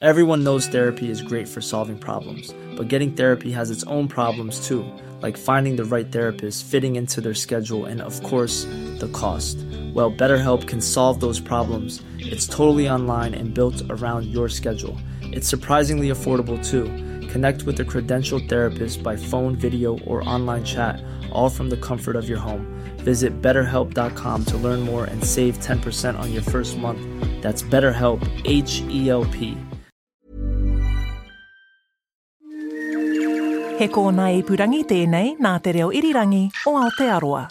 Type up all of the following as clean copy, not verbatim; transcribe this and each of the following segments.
Everyone knows therapy is great for solving problems, but getting therapy has its own problems too, like finding the right therapist, fitting into their schedule, and of course, the cost. Well, BetterHelp can solve those problems. It's totally online and built around your schedule. It's surprisingly affordable too. Connect with a credentialed therapist by phone, video, or online chat, all from the comfort of your home. Visit BetterHelp.com to learn more and save 10% on your first month. That's BetterHelp, H-E-L-P. He kōna ipurangi tēnei nā te reo irirangi o Aotearoa.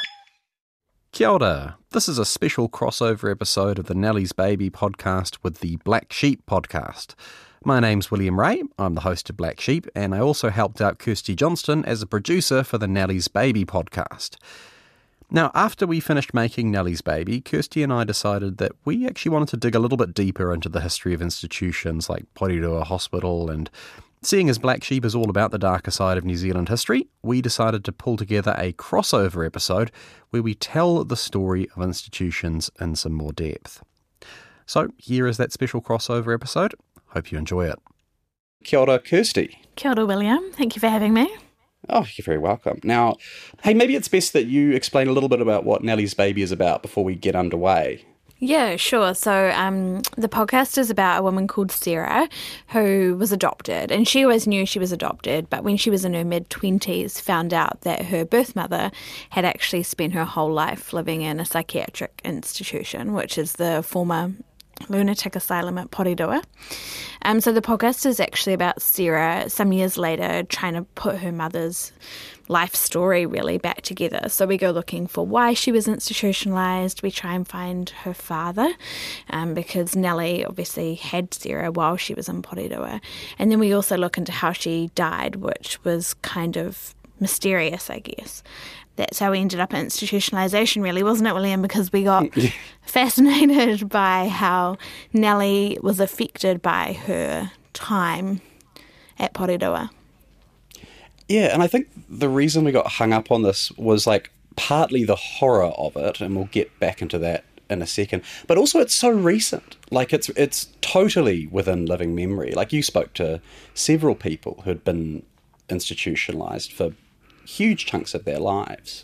Kia ora. This is a special crossover episode of the Nellie's Baby podcast with the Black Sheep podcast. My name's William Ray, I'm the host of Black Sheep, and I also helped out Kirsty Johnston as a producer for the Nellie's Baby podcast. Now, after we finished making Nellie's Baby, Kirsty and I decided that we actually wanted to dig a little bit deeper into the history of institutions like Porirua Hospital, and seeing as Black Sheep is all about the darker side of New Zealand history, we decided to pull together a crossover episode where we tell the story of institutions in some more depth. So here is that special crossover episode. Hope you enjoy it. Kia ora, Kirsty. Kia ora, William. Thank you for having me. Oh, you're very welcome. Now, hey, maybe it's best that you explain a little bit about what Nellie's Baby is about before we get underway. Yeah, sure. So the podcast is about a woman called Sarah who was adopted, and she always knew she was adopted, but when she was in her mid-20s found out that her birth mother had actually spent her whole life living in a psychiatric institution, which is the former lunatic asylum at Porirua. So the podcast is actually about Sarah some years later trying to put her mother's life story really back together. So we go looking for why she was institutionalised. We try and find her father because Nellie obviously had Sarah while she was in Porirua. And then we also look into how she died, which was kind of mysterious, I guess. That's how we ended up at institutionalisation, really, wasn't it, William? Because we got fascinated by how Nellie was affected by her time at Porirua. Yeah, and I think the reason we got hung up on this was like partly the horror of it, and we'll get back into that in a second. But also it's so recent. Like it's totally within living memory. Like you spoke to several people who'd been institutionalised for huge chunks of their lives.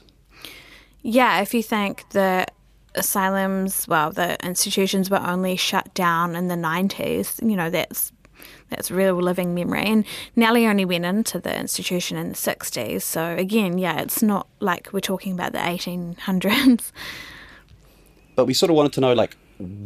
Yeah, if you think the asylums, well, the institutions were only shut down in the 90s, you know, that's real living memory. And Nellie only went into the institution in the 60s. So again, yeah, it's not like we're talking about the 1800s. But we sort of wanted to know, like,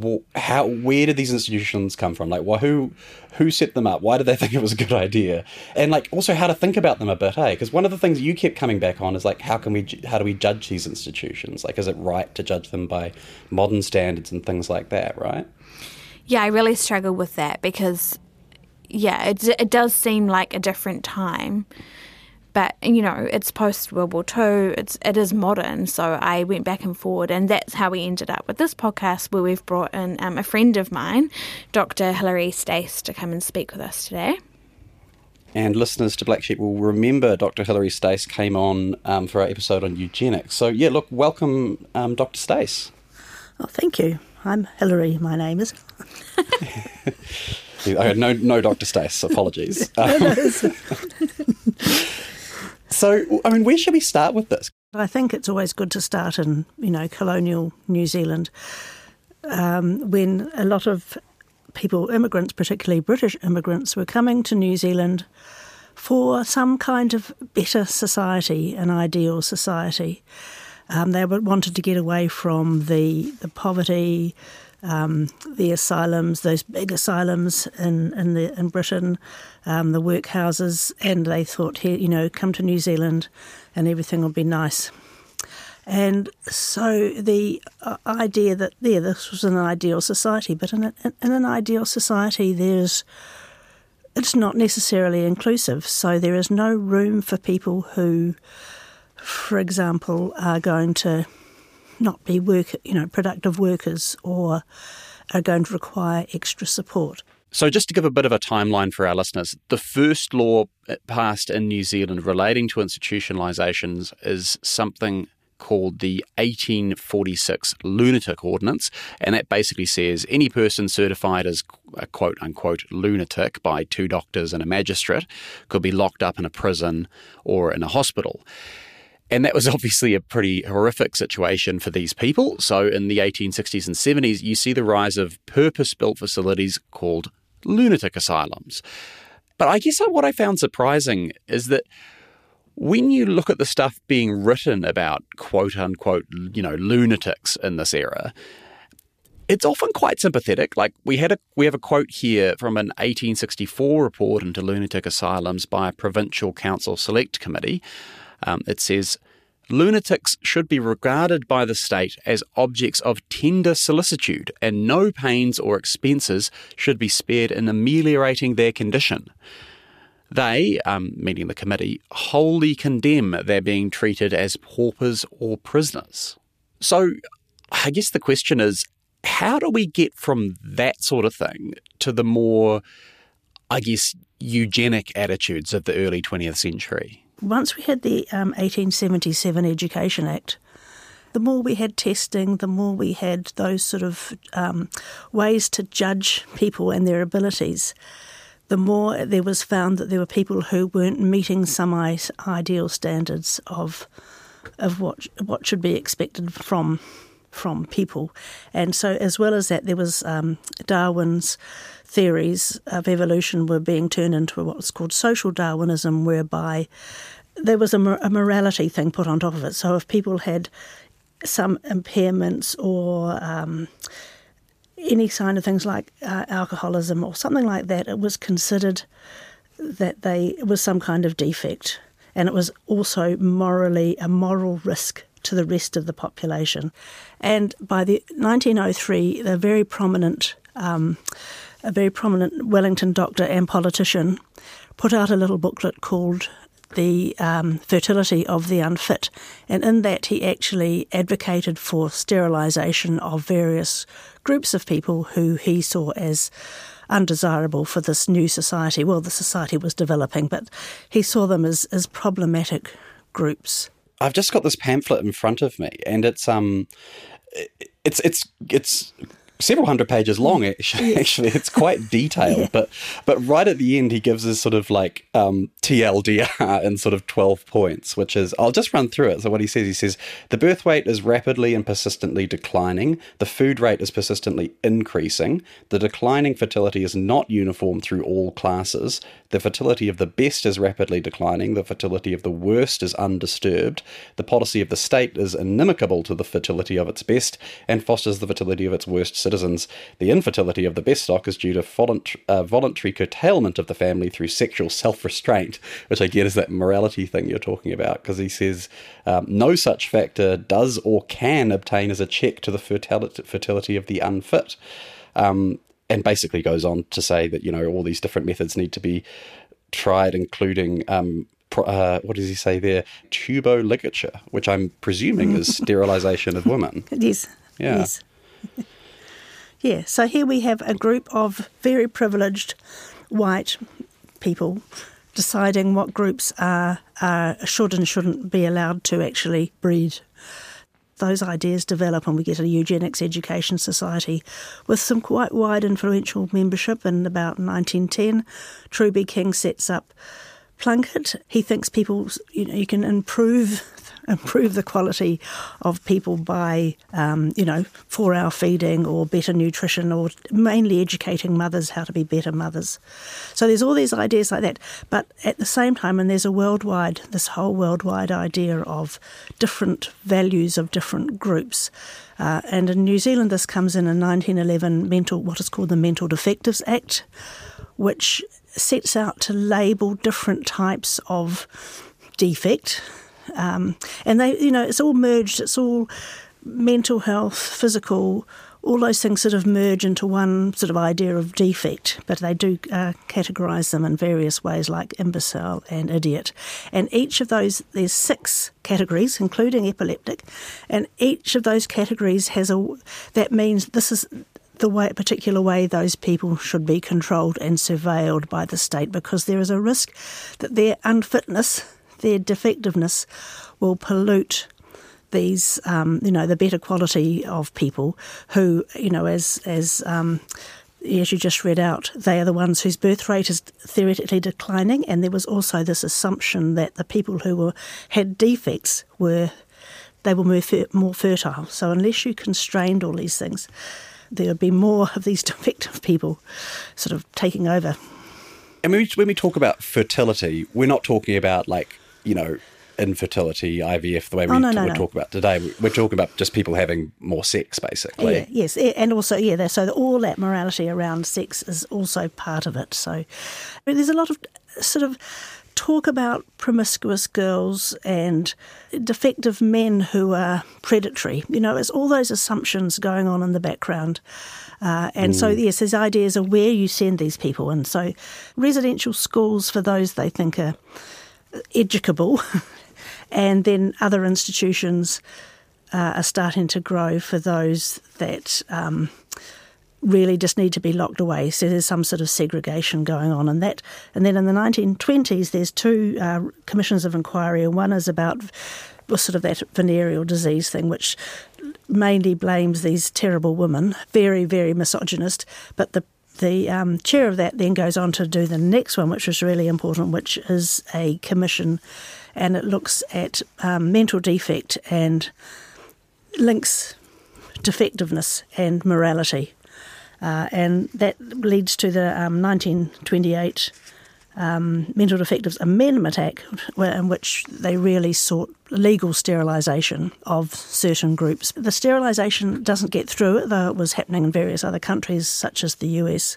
where did these institutions come from? Like, who set them up? Why did they think it was a good idea? And like, also how to think about them a bit, hey? Because one of the things you kept coming back on is like, how do we judge these institutions? Like, is it right to judge them by modern standards and things like that, right? Yeah, I really struggle with that because, yeah, it does seem like a different time. But, you know, it's post-World War II, it is modern, so I went back and forward, and that's how we ended up with this podcast where we've brought in a friend of mine, Dr. Hilary Stace, to come and speak with us today. And listeners to Black Sheep will remember Dr. Hilary Stace came on for our episode on eugenics. So, yeah, look, welcome, Dr. Stace. Oh, thank you. I'm Hilary, my name is. No Dr. Stace, apologies. So, I mean, where should we start with this? I think it's always good to start in, you know, colonial New Zealand, when a lot of people, immigrants, particularly British immigrants, were coming to New Zealand for some kind of better society, an ideal society. They wanted to get away from the poverty, the asylums, those big asylums in Britain, the workhouses, and they thought, here, you know, come to New Zealand and everything will be nice. And so the idea that this was an ideal society, but in an ideal society it's not necessarily inclusive, so there is no room for people who, for example, are going to not be productive workers or are going to require extra support. So just to give a bit of a timeline for our listeners, the first law passed in New Zealand relating to institutionalisations is something called the 1846 Lunatic Ordinance, and that basically says any person certified as a quote-unquote lunatic by 2 doctors and a magistrate could be locked up in a prison or in a hospital. And that was obviously a pretty horrific situation for these people. So in the 1860s and 70s, you see the rise of purpose-built facilities called lunatic asylums. But I guess what I found surprising is that when you look at the stuff being written about quote-unquote, lunatics in this era, it's often quite sympathetic. Like we have a quote here from an 1864 report into lunatic asylums by a provincial council select committee. It says, lunatics should be regarded by the state as objects of tender solicitude, and no pains or expenses should be spared in ameliorating their condition. They, meaning the committee, wholly condemn their being treated as paupers or prisoners. So I guess the question is, how do we get from that sort of thing to the more, eugenic attitudes of the early 20th century? Once we had the 1877 Education Act, the more we had testing, the more we had those sort of ways to judge people and their abilities, the more there was found that there were people who weren't meeting some ideal standards of what should be expected from people. And so as well as that, there was Darwin's theories of evolution were being turned into what was called social Darwinism, whereby there was a morality thing put on top of it. So if people had some impairments or any sign of things like alcoholism or something like that, it was considered that it was some kind of defect, and it was also morally a moral risk to the rest of the population. And by the 1903, a very prominent Wellington doctor and politician put out a little booklet called The Fertility of the Unfit, and in that he actually advocated for sterilisation of various groups of people who he saw as undesirable for this new society. Well, the society was developing, but he saw them as problematic groups. I've just got this pamphlet in front of me, and it's several hundred pages long, actually. Actually, it's quite detailed. Yeah. But right at the end, he gives us sort of like TLDR in sort of 12 points, which is, I'll just run through it. So what he says, the birth rate is rapidly and persistently declining. The food rate is persistently increasing. The declining fertility is not uniform through all classes. The fertility of the best is rapidly declining. The fertility of the worst is undisturbed. The policy of the state is inimical to the fertility of its best and fosters the fertility of its worst citizens. The infertility of the best stock is due to voluntary curtailment of the family through sexual self-restraint, which I get is that morality thing you're talking about, because he says no such factor does or can obtain as a check to the fertility of the unfit. And basically goes on to say that, all these different methods need to be tried, including, what does he say there? Tuboligature, which I'm presuming is sterilisation of women. It is. Yeah. Yes. Yeah, so here we have a group of very privileged white people deciding what groups should and shouldn't be allowed to actually breed. Those ideas develop and we get a eugenics education society with some quite wide influential membership. In about 1910, Truby King sets up Plunkett. He thinks people, you can improve the quality of people by, 4-hour feeding or better nutrition, or mainly educating mothers how to be better mothers. So there's all these ideas like that. But at the same time, and there's this whole worldwide idea of different values of different groups. And in New Zealand, this comes in 1911, what is called the Mental Defectives Act, which sets out to label different types of defect. And they, it's all merged. It's all mental health, physical, all those things sort of merge into one sort of idea of defect. But they do categorise them in various ways, like imbecile and idiot. And each of those, there's 6 categories, including epileptic. And each of those categories that means this is the particular way those people should be controlled and surveilled by the state, because there is a risk that their unfitness, their defectiveness, will pollute these, the better quality of people who, as you just read out, they are the ones whose birth rate is theoretically declining, and there was also this assumption that the people who had defects were more fertile. So unless you constrained all these things, there would be more of these defective people sort of taking over. And when we talk about fertility, we're not talking about infertility, IVF, the way we talk about today. We're talking about just people having more sex, basically. Yeah, yes, and also, so all that morality around sex is also part of it. So there's a lot of sort of talk about promiscuous girls and defective men who are predatory. It's all those assumptions going on in the background. So, yes, there's ideas of where you send these people. And so residential schools for those they think are educable, and then other institutions are starting to grow for those that really just need to be locked away. So there's some sort of segregation going on in that. And then in the 1920s, there's two commissions of inquiry. One is about sort of that venereal disease thing, which mainly blames these terrible women, very, very misogynist. But the chair of that then goes on to do the next one, which was really important, which is a commission, and it looks at mental defect and links defectiveness and morality. And that leads to the 1928 Mental Defectives Amendment Act, in which they really sought legal sterilisation of certain groups. The sterilisation doesn't get through it, though it was happening in various other countries, such as the US.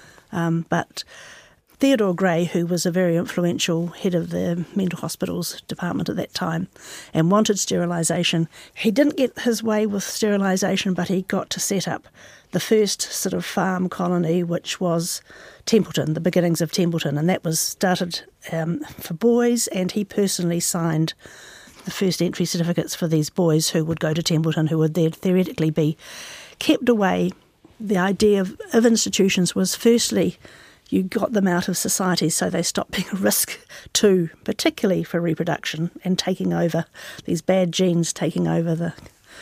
But Theodore Gray, who was a very influential head of the mental hospitals department at that time and wanted sterilisation, he didn't get his way with sterilisation, but he got to set up the first sort of farm colony, which was Templeton, the beginnings of Templeton, and that was started for boys, and he personally signed the first entry certificates for these boys who would go to Templeton, who would then theoretically be kept away. The idea of institutions was, firstly, you got them out of society so they stopped being a risk too, particularly for reproduction and taking over these bad genes, taking over the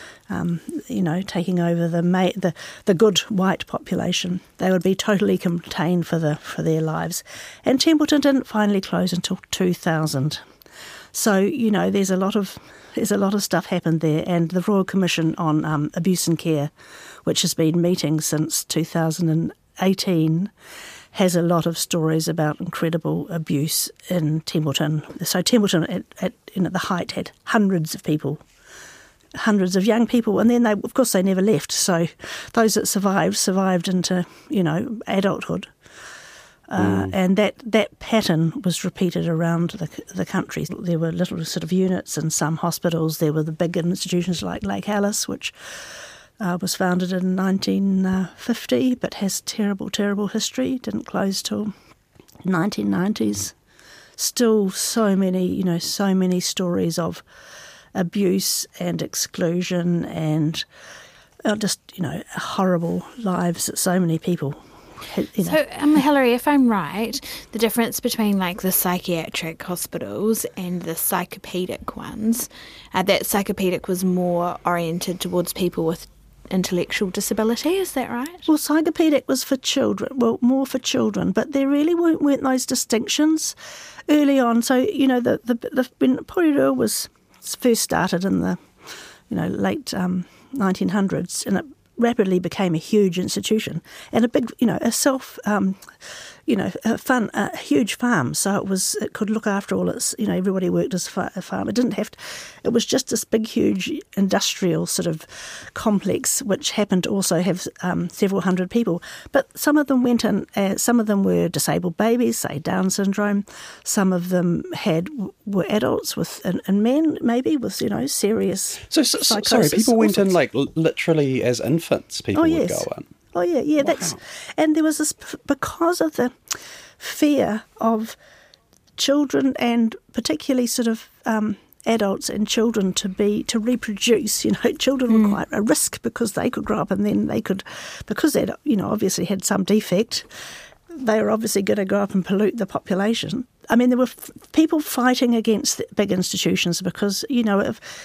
good white population. They would be totally contained for their lives. And Templeton didn't finally close until 2000. So, there's a lot of stuff happened there. And the Royal Commission on Abuse and Care, which has been meeting since 2018, has a lot of stories about incredible abuse in Templeton. So Templeton at the height had hundreds of young people, and then they never left. So those that survived into adulthood, and that pattern was repeated around the country. There were little sort of units in some hospitals. There were the big institutions like Lake Alice, which was founded in 1950, but has terrible, terrible history. Didn't close till 1990s. Still, so many stories of abuse and exclusion and just horrible lives that so many people. So, Hilary, if I'm right, the difference between the psychiatric hospitals and the psychopedic ones, that psychopedic was more oriented towards people with intellectual disability, is that right? Well, psychopedic was for children, more for children, but there really weren't those distinctions early on. So, when Porirua was first started in the, late 1900s, and it rapidly became a huge institution and a big, a huge farm. So it could look after all its, everybody worked as a farm. It was just this big, huge industrial sort of complex, which happened to also have several hundred people. But some of them went in, some of them were disabled babies, say Down syndrome. Some of them were adults and men maybe with, serious psychosis. Sorry, people went in literally as infants, people would go in. Oh, yeah, wow. And there was this, because of the fear of children and particularly sort of adults and children to reproduce, children were quite a risk because they could grow up and then because they'd, obviously had some defect, they were obviously going to grow up and pollute the population. I mean, there were people fighting against the big institutions because,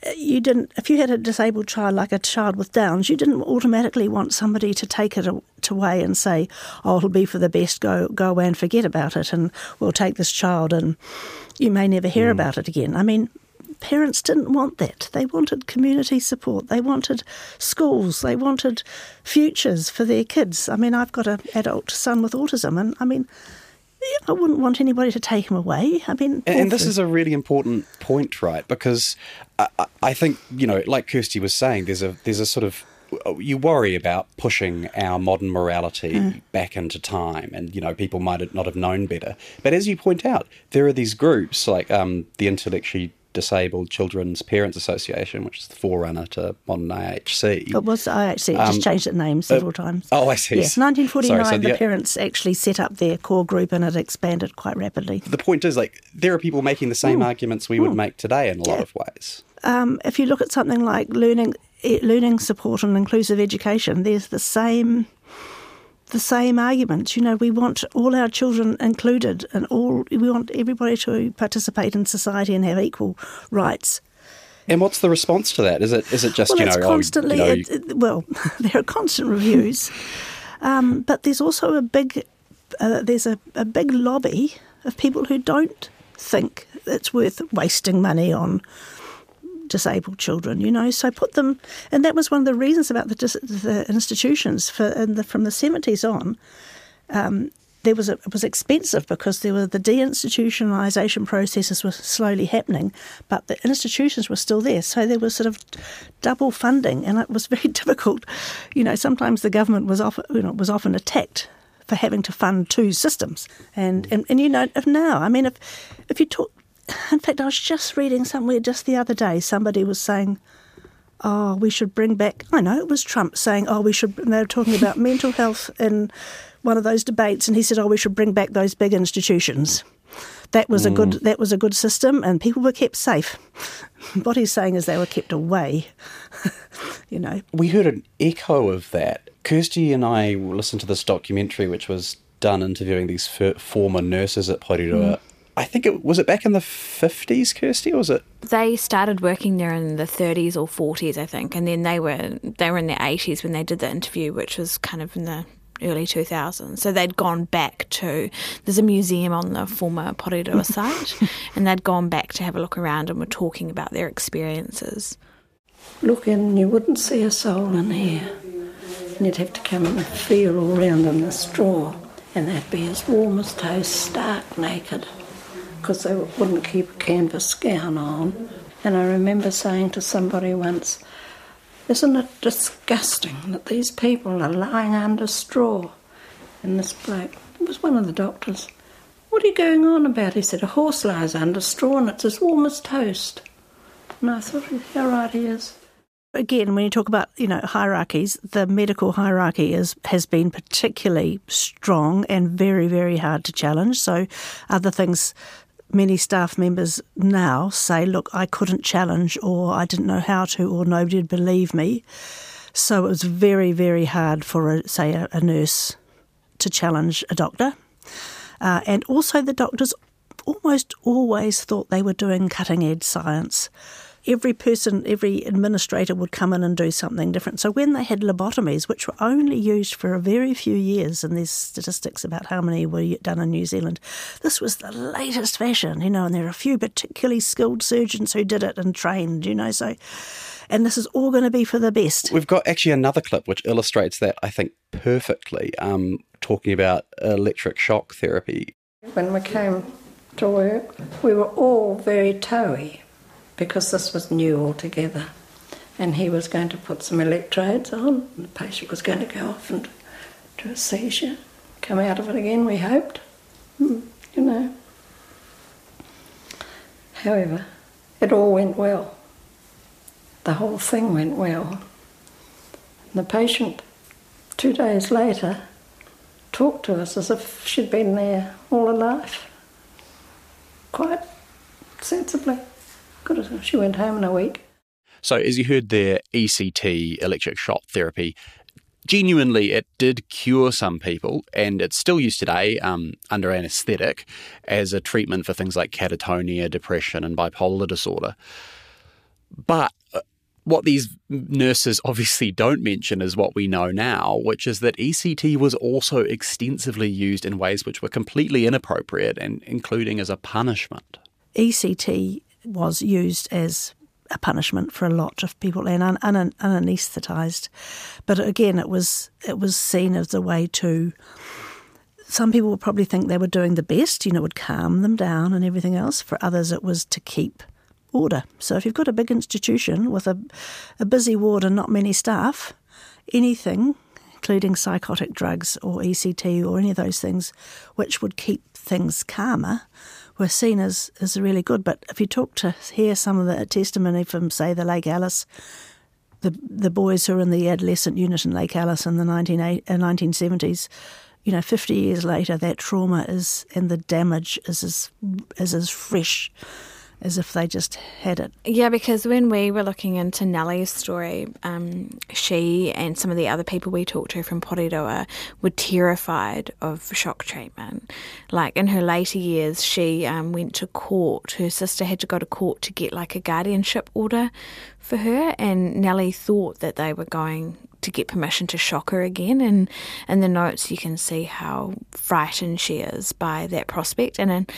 if you had a disabled child like a child with Downs, you didn't automatically want somebody to take it away and say, oh, it'll be for the best, go away and forget about it, and we'll take this child and you may never hear about it again. I mean, parents didn't want that. They wanted community support. They wanted schools. They wanted futures for their kids. I mean, I've got an adult son with autism, and I mean, I wouldn't want anybody to take him away. I mean, and this is a really important point, right? Because I think, like Kirsty was saying, there's a sort of, you worry about pushing our modern morality back into time, and people might not have known better. But as you point out, there are these groups like the Intellectually Disabled Children's Parents Association, which is the forerunner to modern IHC. It was the IHC, it just changed its name several times. Oh, I see. Yes, 1949, the parents actually set up their core group and it expanded quite rapidly. The point is, there are people making the same arguments we would make today in a lot of ways. If you look at something like learning support and inclusive education, there's the same arguments. We want all our children included, and we want everybody to participate in society and have equal rights. And what's the response to that? Is it just it's constantly? There are constant reviews, but there's also a big lobby of people who don't think it's worth wasting money on disabled children, so put them, and that was one of the reasons about the institutions from the 70s on. It was expensive because the deinstitutionalisation processes were slowly happening, but the institutions were still there, so there was sort of double funding, and it was very difficult. Sometimes the government was often attacked for having to fund two systems, and if now, I mean, if you talk. In fact, I was just reading somewhere just the other day, somebody was saying, we should bring back, I know it was Trump saying, they were talking about mental health in one of those debates, and he said, we should bring back those big institutions. That was a good system, and people were kept safe. What he's saying is they were kept away, We heard an echo of that. Kirsty and I listened to this documentary, which was done interviewing these former nurses at Porirua. I think was it back in the 50s, Kirsty, or was it? They started working there in the 30s or 40s, I think, and then they were in their 80s when they did the interview, which was kind of in the early 2000s. So they'd gone back there's a museum on the former Porirua site, and they'd gone back to have a look around and were talking about their experiences. Look in, you wouldn't see a soul in here, and you'd have to come and feel all round in the straw, and they'd be as warm as toast, stark naked, because they wouldn't keep a canvas gown on. And I remember saying to somebody once, isn't it disgusting that these people are lying under straw? And this bloke, it was one of the doctors, what are you going on about? He said, a horse lies under straw and it's as warm as toast. And I thought, how right he is. Again, when you talk about, hierarchies, the medical hierarchy has been particularly strong and very, very hard to challenge. So other things, many staff members now say, look, I couldn't challenge, or I didn't know how to, or nobody would believe me. So it was very, very hard for, a nurse to challenge a doctor. And also the doctors almost always thought they were doing cutting-edge science. Every administrator would come in and do something different. So when they had lobotomies, which were only used for a very few years, and there's statistics about how many were done in New Zealand, this was the latest fashion, and there are a few particularly skilled surgeons who did it and trained, so, and this is all going to be for the best. We've got actually another clip which illustrates that, I think, perfectly, talking about electric shock therapy. When we came to work, we were all very toey, because this was new altogether, and he was going to put some electrodes on, and the patient was going to go off into a seizure, come out of it again, we hoped, However, it all went well. The whole thing went well. And the patient, 2 days later, talked to us as if she'd been there all her life, quite sensibly. She went home in a week. So as you heard there, ECT, electric shock therapy, genuinely it did cure some people, and it's still used today under anaesthetic as a treatment for things like catatonia, depression and bipolar disorder. But what these nurses obviously don't mention is what we know now, which is that ECT was also extensively used in ways which were completely inappropriate, and including as a punishment. ECT was used as a punishment for a lot of people and unanaesthetised. But again, it was seen as a way to... Some people would probably think they were doing the best, it would calm them down and everything else. For others, it was to keep order. So if you've got a big institution with a busy ward and not many staff, anything, including psychotic drugs or ECT or any of those things, which would keep things calmer, were seen as really good. But if you hear some of the testimony from, say, the Lake Alice, the boys who were in the adolescent unit in Lake Alice in the 1970s, 50 years later, that trauma and the damage is as fresh as if they just had it. Yeah, because when we were looking into Nellie's story, she and some of the other people we talked to from Porirua were terrified of shock treatment. Like in her later years, she went to court. Her sister had to go to court to get like a guardianship order for her, and Nellie thought that they were going to get permission to shock her again. And in the notes you can see how frightened she is by that prospect. And then,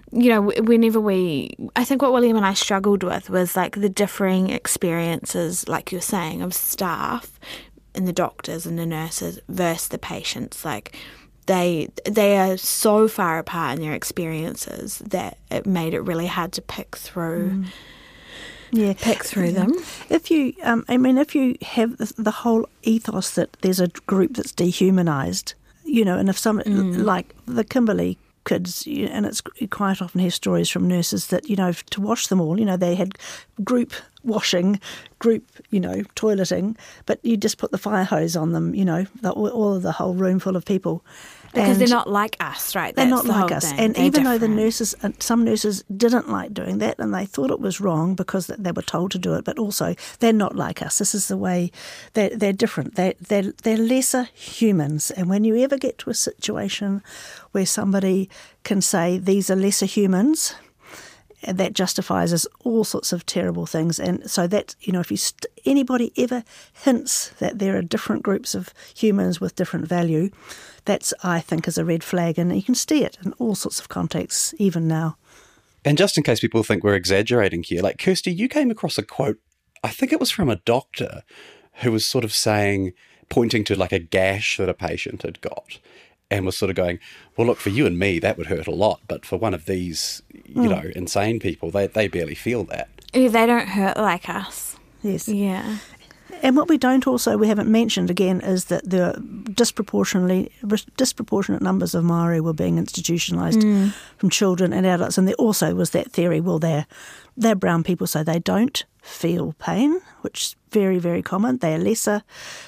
I think what William and I struggled with was like the differing experiences, like you're saying, of staff and the doctors and the nurses versus the patients. Like they are so far apart in their experiences that it made it really hard to pick through. Pick through them. If you, if you have the whole ethos that there's a group that's dehumanised, and if some like the Kimberley kids, and it's quite often hear stories from nurses that to wash them all, they had group washing, group toileting, but you just put the fire hose on them, all of the whole room full of people. Because they're not like us, right? They're not like us. Thing. And they're even different. though the nurses, some nurses didn't like doing that and they thought it was wrong because they were told to do it, but also they're not like us. This is the way they're different. They're lesser humans. And when you ever get to a situation where somebody can say these are lesser humans, that justifies us all sorts of terrible things. And so that, if anybody ever hints that there are different groups of humans with different value, that's, I think, is a red flag. And you can see it in all sorts of contexts, even now. And just in case people think we're exaggerating here, like Kirsty, you came across a quote, I think it was from a doctor, who was sort of saying, pointing to like a gash that a patient had got, and was sort of going, well, look, for you and me, that would hurt a lot. But for one of these, insane people, they barely feel that. Yeah, they don't hurt like us. Yes. Yeah. And what we haven't mentioned again, is that there are disproportionate numbers of Māori were being institutionalised from children and adults. And there also was that theory, well, they're brown people, so they don't feel pain, which is very, very common. They are lesser,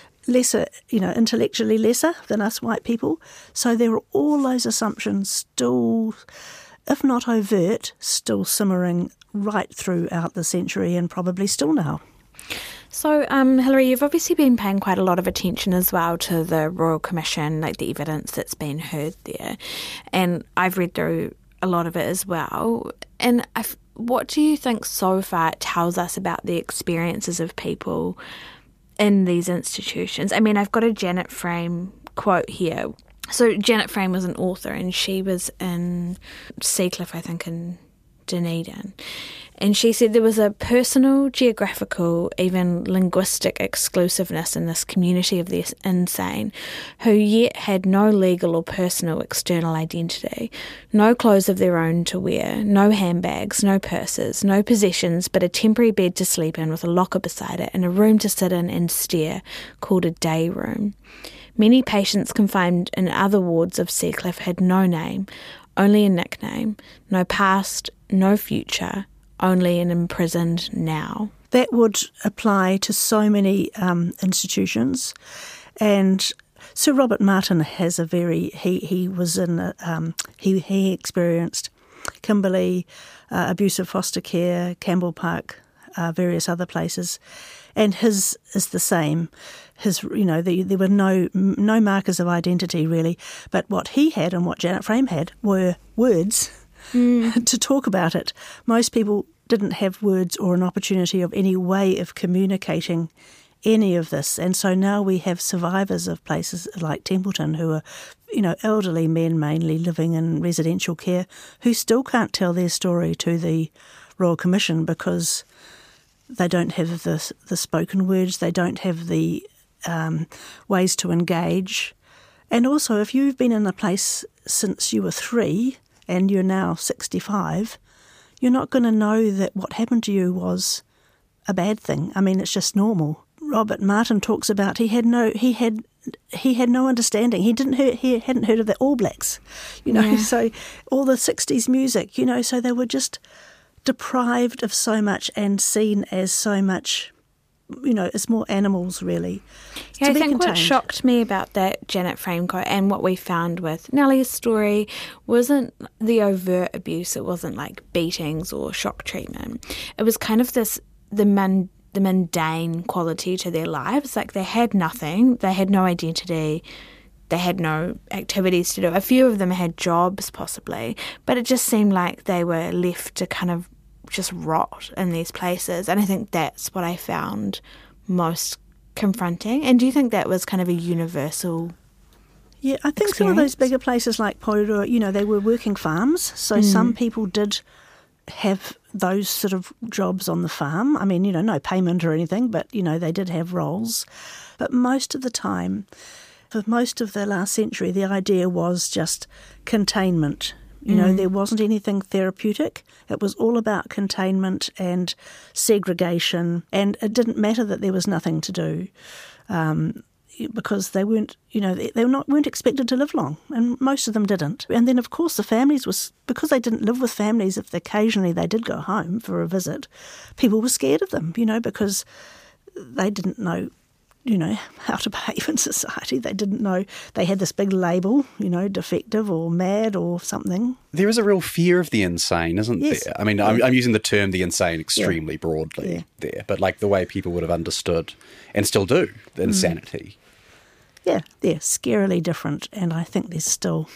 intellectually lesser than us white people. So there are all those assumptions still, if not overt, still simmering right throughout the century and probably still now. So, Hilary, you've obviously been paying quite a lot of attention as well to the Royal Commission, like the evidence that's been heard there. And I've read through a lot of it as well. And what do you think so far it tells us about the experiences of people in these institutions? I mean, I've got a Janet Frame quote here. So Janet Frame was an author, and she was in Seacliff, I think, in Dunedin. And she said there was a personal, geographical, even linguistic exclusiveness in this community of the insane, who yet had no legal or personal external identity, no clothes of their own to wear, no handbags, no purses, no possessions, but a temporary bed to sleep in with a locker beside it and a room to sit in and stare, called a day room. Many patients confined in other wards of Seacliff had no name, only a nickname, no past, no future, only an imprisoned now. That would apply to so many institutions. And Sir Robert Martin has he was in, he experienced Kimberley, abusive foster care, Campbell Park, various other places. And his is the same. His, there were no markers of identity really, but what he had and what Janet Frame had were words to talk about it. Most people didn't have words or an opportunity of any way of communicating any of this. And so now we have survivors of places like Templeton who are, elderly men mainly living in residential care who still can't tell their story to the Royal Commission because they don't have the spoken words, they don't have the ways to engage. And also, if you've been in a place since you were 3 and you're now 65, you're not going to know that what happened to you was a bad thing. I mean, it's just normal. Robert Martin talks about he had no understanding. He hadn't heard of the All Blacks, So all the 60s music, so they were just deprived of so much and seen as so much, as more animals really. Yeah, I think what shocked me about that Janet Frame quote and what we found with Nellie's story wasn't the overt abuse. It wasn't like beatings or shock treatment. It was kind of the mundane quality to their lives. Like they had nothing, they had no identity, they had no activities to do. A few of them had jobs possibly, but it just seemed like they were left to kind of just rot in these places. And I think that's what I found most confronting. And do you think that was kind of a universal I think some of those bigger places like Porirua, they were working farms, so some people did have those sort of jobs on the farm. I mean, no payment or anything, but, they did have roles. But most of the time, for most of the last century, the idea was just containment. There wasn't anything therapeutic. It was all about containment and segregation, and it didn't matter that there was nothing to do because they weren't, weren't expected to live long, and most of them didn't. And then, of course, the families because they didn't live with families. If occasionally they did go home for a visit, people were scared of them, because they didn't know how to behave in society. They didn't know they had this big label, defective or mad or something. There is a real fear of the insane, isn't there? I mean, I'm using the term the insane extremely broadly there, but like the way people would have understood and still do the insanity. Yeah, they're scarily different, and I think there's still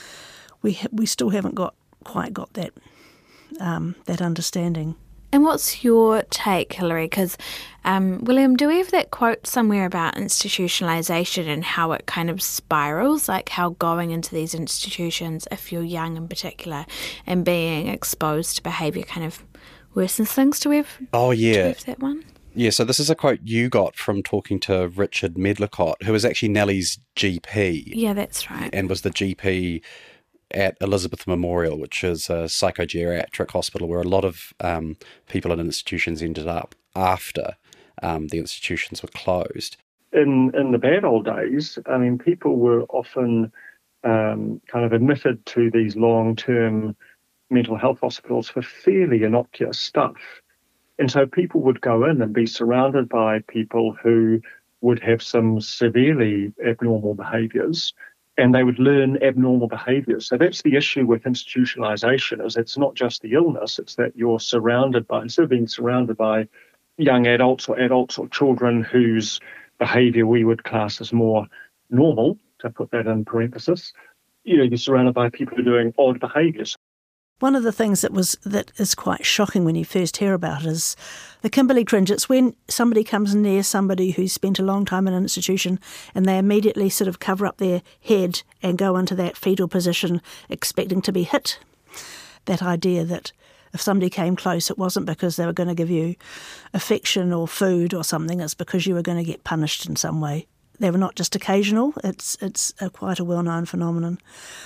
we still haven't quite got that that understanding. And what's your take, Hilary? Because, William, do we have that quote somewhere about institutionalisation and how it kind of spirals, like how going into these institutions, if you're young in particular, and being exposed to behaviour kind of worsens things? Do we have that one? Yeah, so this is a quote you got from talking to Richard Medlicott, who was actually Nellie's GP. Yeah, that's right. And was the GP at Elizabeth Memorial, which is a psychogeriatric hospital where a lot of people in institutions ended up after the institutions were closed. In the bad old days, I mean, people were often kind of admitted to these long-term mental health hospitals for fairly innocuous stuff. And so people would go in and be surrounded by people who would have some severely abnormal behaviours, and they would learn abnormal behaviours. So that's the issue with institutionalisation, is it's not just the illness, it's that you're surrounded by, instead of being surrounded by young adults or children whose behaviour we would class as more normal, to put that in parenthesis, you're surrounded by people who are doing odd behaviours. One of the things that is quite shocking when you first hear about it is the Kimberley cringe. It's when somebody comes near somebody who's spent a long time in an institution and they immediately sort of cover up their head and go into that fetal position expecting to be hit. That idea that if somebody came close, it wasn't because they were going to give you affection or food or something, it's because you were going to get punished in some way. They were not just occasional, it's quite a well-known phenomenon.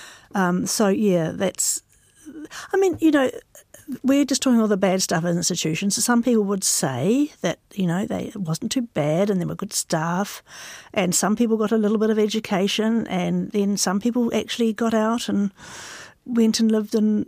That's... I mean, we're just talking all the bad stuff in institutions. Some people would say that, it wasn't too bad and there were good staff, and some people got a little bit of education, and then some people actually got out and went and lived in,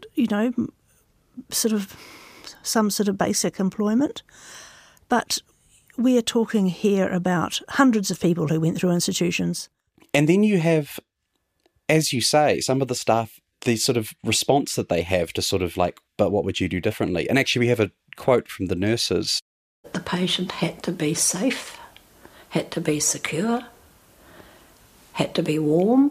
some sort of basic employment. But we are talking here about hundreds of people who went through institutions. And then you have, as you say, some of the staff, the sort of response that they have to sort of like, but what would you do differently? And actually we have a quote from the nurses. The patient had to be safe, had to be secure, had to be warm,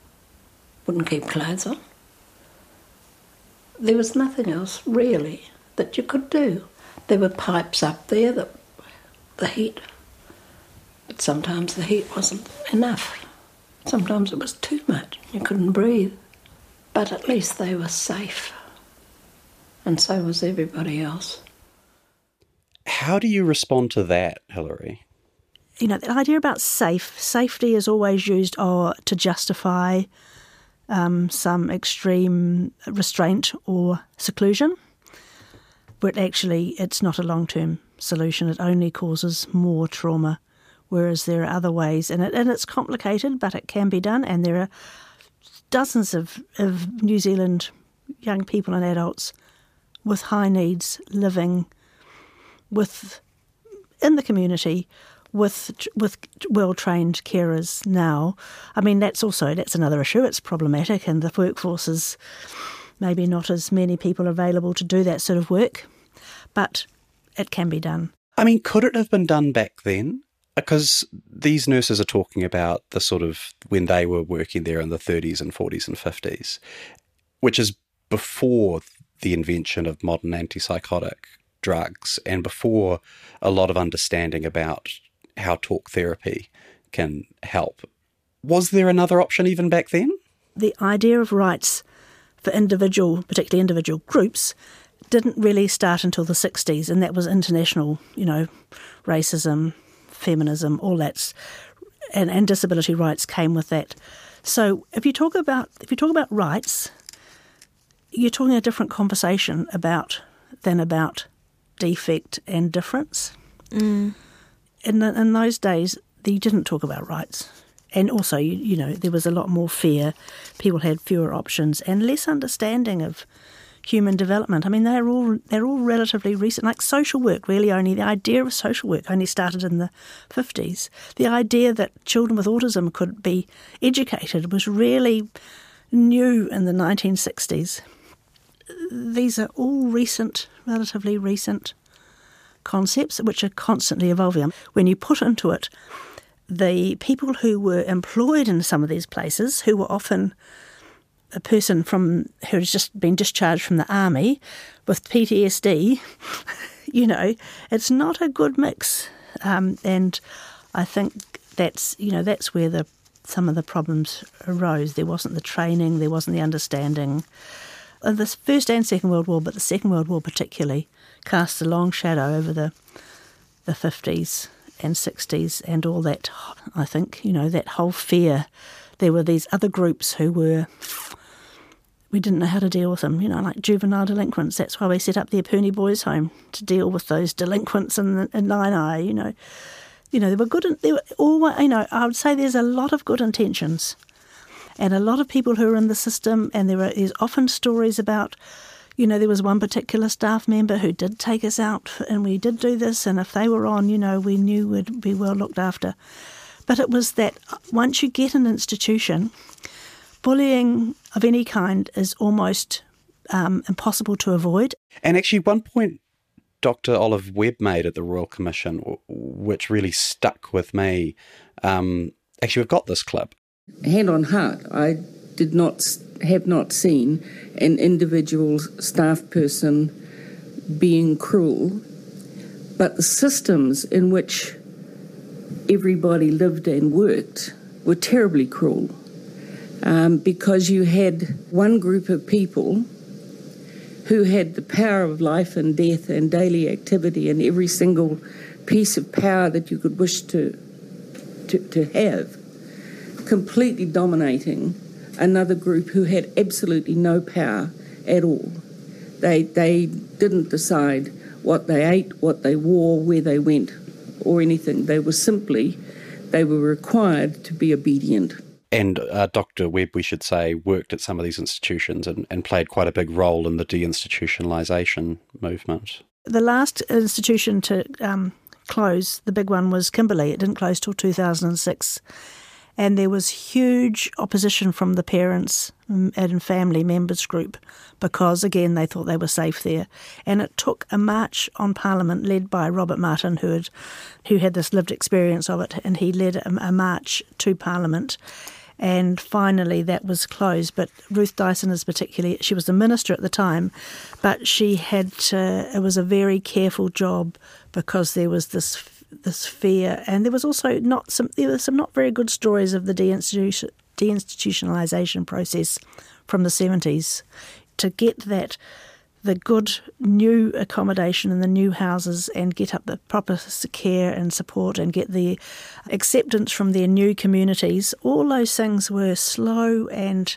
wouldn't keep clothes on. There was nothing else, really, that you could do. There were pipes up there that the heat, but sometimes the heat wasn't enough. Sometimes it was too much. You couldn't breathe. But at least they were safe. And so was everybody else. How do you respond to that, Hilary? You know, the idea about safety is always used to justify some extreme restraint or seclusion, but actually it's not a long-term solution. It only causes more trauma, whereas there are other ways. And it's complicated, but it can be done, and there are dozens of New Zealand young people and adults with high needs living in the community with well-trained carers now. I mean, that's another issue. It's problematic, and the workforce is maybe not as many people available to do that sort of work, but it can be done. I mean, could it have been done back then? Because these nurses are talking about the sort of when they were working there in the 30s and 40s and 50s, which is before the invention of modern antipsychotic drugs and before a lot of understanding about how talk therapy can help. Was there another option even back then? The idea of rights for particularly individual groups, didn't really start until the 60s, and that was international, racism, feminism, all that, and disability rights came with that. So if you talk about rights, you're talking a different conversation than about defect and difference. In those days, you didn't talk about rights, and also there was a lot more fear. People had fewer options and less understanding of human development. I mean, they're all relatively recent. Like social work, the idea of social work only started in the 50s. The idea that children with autism could be educated was really new in the 1960s. These are all relatively recent concepts which are constantly evolving. When you put into it the people who were employed in some of these places, who were often a person who has just been discharged from the army with PTSD, it's not a good mix. And I think that's where some of the problems arose. There wasn't the training, there wasn't the understanding. The First and Second World War, but the Second World War particularly, cast a long shadow over the 50s and 60s and all that, I think, that whole fear. There were these other groups we didn't know how to deal with them, like juvenile delinquents. That's why we set up the Eperney Boys Home, to deal with those delinquents in Nainai, they were good, they were all, I would say there's a lot of good intentions and a lot of people who are in the system, and there's often stories about, there was one particular staff member who did take us out and we did do this, and if they were on, we knew we'd be well looked after. But it was that once you get an institution, bullying of any kind is almost impossible to avoid. And actually, one point Dr. Olive Webb made at the Royal Commission, which really stuck with me, actually, we've got this clip. Hand on heart, I have not seen an individual staff person being cruel, but the systems in which everybody lived and worked were terribly cruel, because you had one group of people who had the power of life and death and daily activity and every single piece of power that you could wish to have, completely dominating another group who had absolutely no power at all. They didn't decide what they ate, what they wore, where they went, or anything. They were required to be obedient. And Dr. Webb, we should say, worked at some of these institutions and played quite a big role in the deinstitutionalisation movement. The last institution to close, the big one, was Kimberley. It didn't close till 2006. And there was huge opposition from the parents and family members group because, again, they thought they were safe there. And it took a march on Parliament led by Robert Martin, who had this lived experience of it, and he led a march to Parliament. And finally that was closed. But Ruth Dyson is particularly, she was the minister at the time, but she had to, it was a very careful job because there was this fear, and there was also there were some not very good stories of the deinstitutionalisation process from the 70s. To get the good new accommodation in the new houses and get up the proper care and support and get the acceptance from their new communities, all those things were slow and,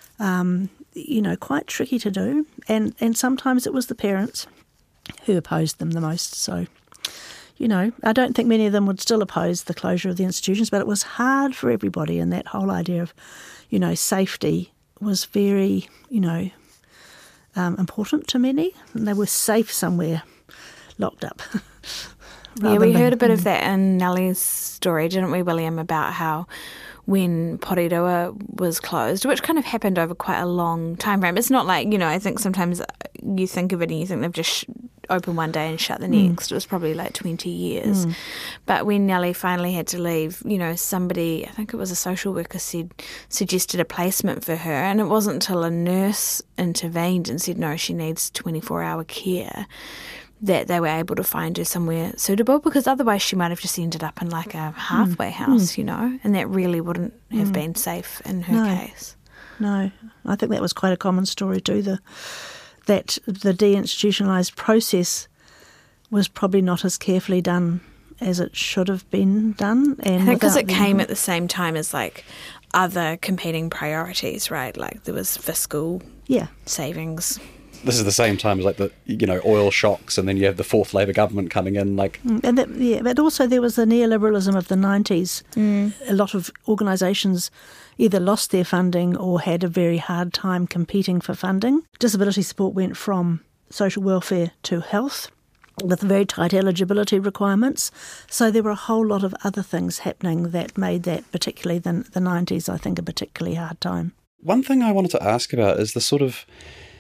quite tricky to do. And sometimes it was the parents who opposed them the most. So, I don't think many of them would still oppose the closure of the institutions, but it was hard for everybody, and that whole idea of, safety was very, important to many, and they were safe somewhere, locked up. Yeah, we heard a bit of that in Nellie's story, didn't we, William, about how when Porirua was closed, which kind of happened over quite a long time frame. It's not like, I think sometimes you think of it and you think they've just opened one day and shut the next. It was probably like 20 years. But when Nellie finally had to leave, somebody, I think it was a social worker, suggested a placement for her, and it wasn't until a nurse intervened and said, no, she needs 24-hour care, that they were able to find her somewhere suitable, because otherwise she might have just ended up in like a halfway house, and that really wouldn't have been safe in her case. No, I think that was quite a common story too, that the deinstitutionalised process was probably not as carefully done as it should have been done. And I think because it came at the same time as like other competing priorities, right? Like there was fiscal savings. This is the same time as like the oil shocks, and then you have the fourth Labour government coming in. But also there was the neoliberalism of the 90s. A lot of organisations either lost their funding or had a very hard time competing for funding. Disability support went from social welfare to health with very tight eligibility requirements. So there were a whole lot of other things happening that made that, particularly the 90s, I think, a particularly hard time. One thing I wanted to ask about is the sort of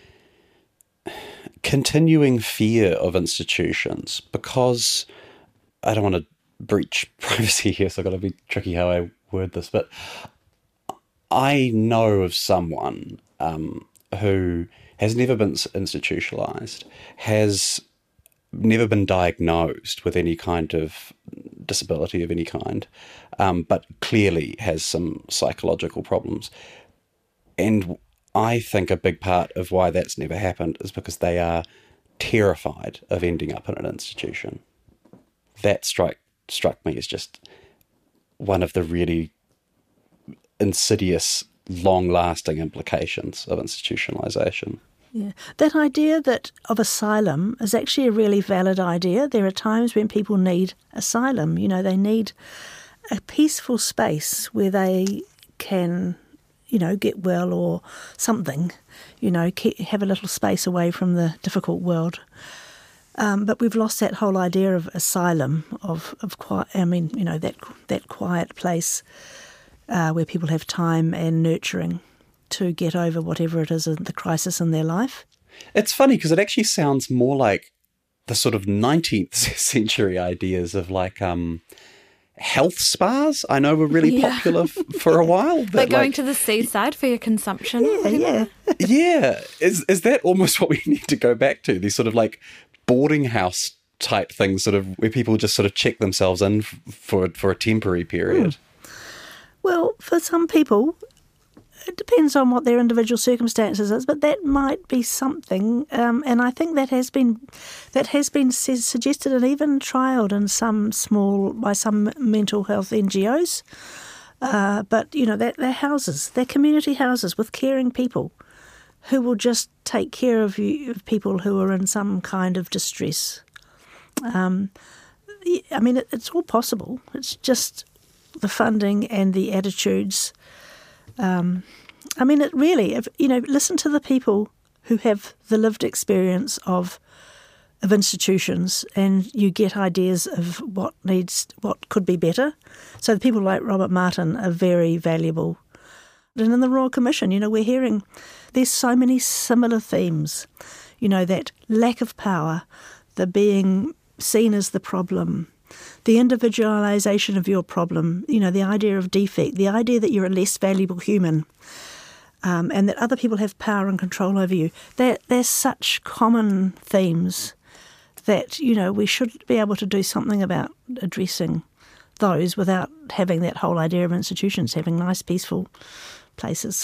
continuing fear of institutions, because I don't want to breach privacy here, so I've got to be tricky how I word this, but I know of someone who has never been institutionalised, has never been diagnosed with any kind of disability of any kind, but clearly has some psychological problems. And I think a big part of why that's never happened is because they are terrified of ending up in an institution. That struck me as just one of the really insidious, long-lasting implications of institutionalisation. Yeah, that idea of asylum is actually a really valid idea. There are times when people need asylum. They need a peaceful space where they can get well or something, have a little space away from the difficult world. But we've lost that whole idea of asylum, of quiet, that quiet place where people have time and nurturing to get over whatever it is, the crisis in their life. It's funny because it actually sounds more like the sort of 19th century ideas of like health spas. I know were really popular for a while. But going to the seaside for your consumption. Yeah. Yeah. Is that almost what we need to go back to? These sort of like boarding house type things, sort of where people just sort of check themselves in for a temporary period. Well, for some people, it depends on what their individual circumstances is, but that might be something, and I think that has been suggested and even trialled in by some mental health NGOs. But they're houses, they're community houses with caring people who will just take care of people who are in some kind of distress. It's all possible. It's just the funding and the attitudes. It really, listen to the people who have the lived experience of institutions, and you get ideas of what could be better. So the people like Robert Martin are very valuable. And in the Royal Commission, we're hearing there's so many similar themes, that lack of power, the being seen as the problem, the individualisation of your problem, the idea of defect, the idea that you're a less valuable human, and that other people have power and control over you. They're such common themes that, we should be able to do something about addressing those without having that whole idea of institutions having nice, peaceful places.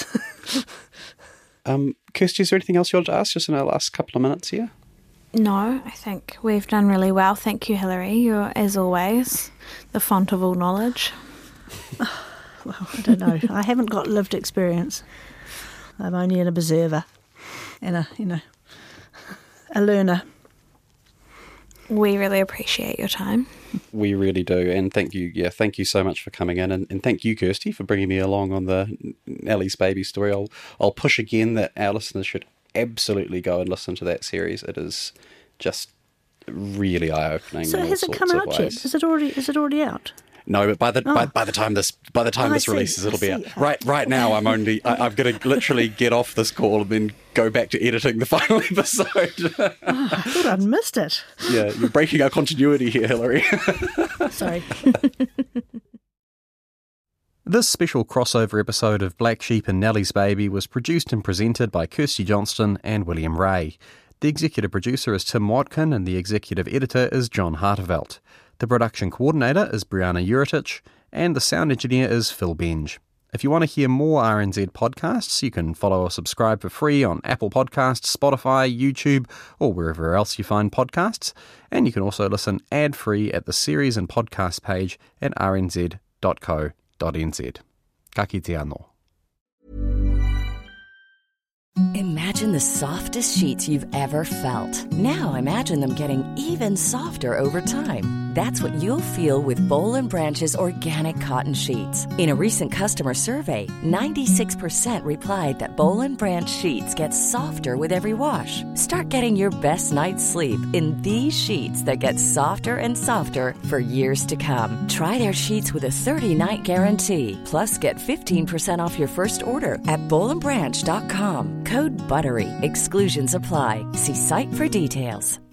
Kirsty, is there anything else you want to ask just in our last couple of minutes here? No, I think we've done really well. Thank you, Hilary. You're, as always, the font of all knowledge. Well, I don't know. I haven't got lived experience. I'm only an observer and a learner. We really appreciate your time. We really do, and thank you. Yeah, thank you so much for coming in, and thank you, Kirsty, for bringing me along on the Nellie's Baby story. I'll push again that our listeners should absolutely go and listen to that series. It is just really eye-opening. So has it come out yet? Is it already out? No, but by the time this releases, it'll be out. Right now, I'm going to literally get off this call and then go back to editing the final episode. I thought I'd missed it. Yeah, you're breaking our continuity here, Hilary. Sorry. This special crossover episode of Black Sheep and Nellie's Baby was produced and presented by Kirsty Johnston and William Ray. The executive producer is Tim Watkin and the executive editor is John Hartevelt. The production coordinator is Brianna Uritich and the sound engineer is Phil Benge. If you want to hear more RNZ podcasts, you can follow or subscribe for free on Apple Podcasts, Spotify, YouTube, or wherever else you find podcasts. And you can also listen ad-free at the series and podcast page at rnz.co.nz. Ka kite anō. Imagine the softest sheets you've ever felt. Now imagine them getting even softer over time. That's what you'll feel with Boll & Branch's organic cotton sheets. In a recent customer survey, 96% replied that Boll & Branch sheets get softer with every wash. Start getting your best night's sleep in these sheets that get softer and softer for years to come. Try their sheets with a 30-night guarantee. Plus, get 15% off your first order at bollandbranch.com. Code BUTTERY. Exclusions apply. See site for details.